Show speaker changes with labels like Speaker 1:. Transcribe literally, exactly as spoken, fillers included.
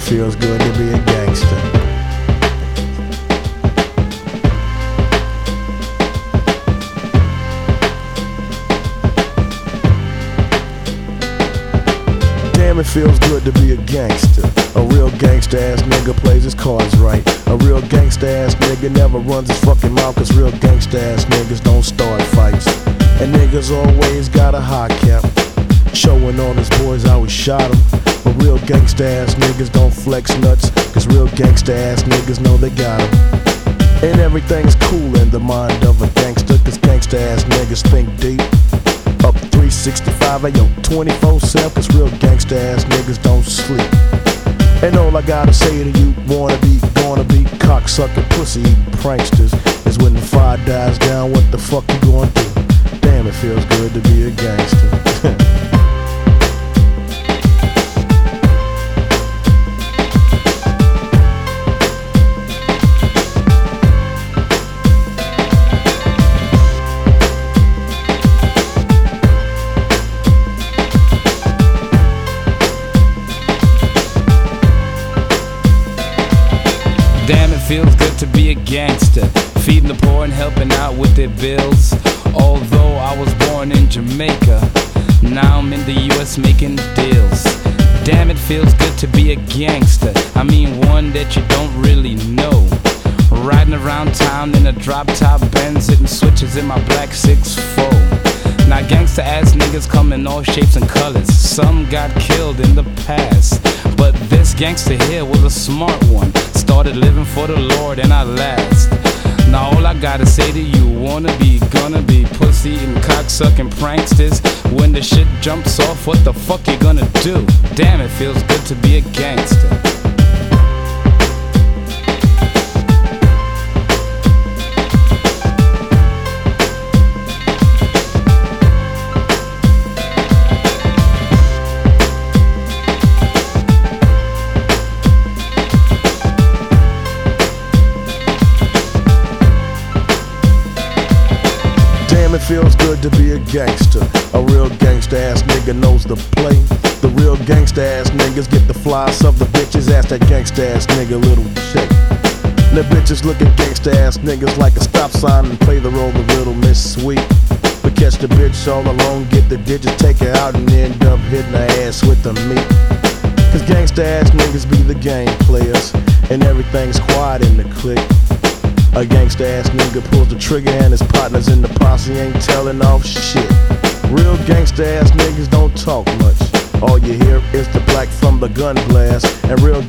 Speaker 1: feels good to be a gangster. Damn, it feels good to be a gangster. A real gangsta ass nigga plays his cards right. A real gangsta ass nigga never runs his fucking mouth, cause real gangsta ass niggas don't start fights. And niggas always got a high cap, showing all his boys how he shot him. But real gangsta ass niggas don't flex nuts, cause real gangsta ass niggas know they got him. And everything's cool in the mind of a gangster, cause gangsta ass niggas think deep. Up three sixty-five, ayo, twenty-four seven, cause real gangsta ass niggas don't sleep. And all I gotta say to you, wanna be, gonna be, cocksucking, pussy eating pranksters, is when the fire dies down, what the fuck you gonna do? Damn, it feels good to be a gangster.
Speaker 2: Damn, it feels good to be a gangster, feeding the poor and helping out with their bills. Although I was born in Jamaica, now I'm in the U S making deals. Damn, it feels good to be a gangster, I mean one that you don't really know. Riding around town in a drop-top Benz, hitting switches in my black six four. Now gangsta ass niggas come in all shapes and colors. Some got killed in the past, but this gangster here was a smart one. Started living for the Lord and I last. Now all I gotta say to you, wanna be, gonna be, pussy and cocksucking pranksters. When the shit jumps off, what the fuck you gonna do? Damn, it feels good to be a gangster.
Speaker 1: Damn, it feels good to be a gangster. A real gangsta ass nigga knows the play. The real gangsta ass niggas get the flies of the bitches. Ask that gangsta ass nigga little check. The bitches look at gangsta ass niggas like a stop sign and play the role of Little Miss Sweet. But catch the bitch all alone, get the digits, take her out and end up hitting her ass with the meat. Cause gangsta ass niggas be the game players, and everything's quiet in the clique. A gangsta ass nigga pulls the trigger and his partners in the posse ain't telling off shit. Real gangsta ass niggas don't talk much. All you hear is the black from the gun blast. And real